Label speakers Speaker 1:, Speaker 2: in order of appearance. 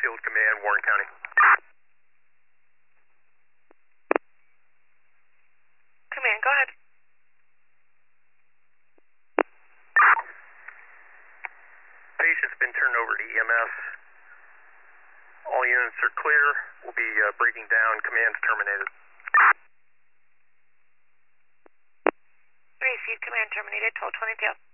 Speaker 1: Field Command, Warren County.
Speaker 2: Command, go ahead.
Speaker 1: Patient's been turned over to EMS. All units are clear. We'll be breaking down. Command's terminated.
Speaker 2: Receive command terminated, 12:20 p.m.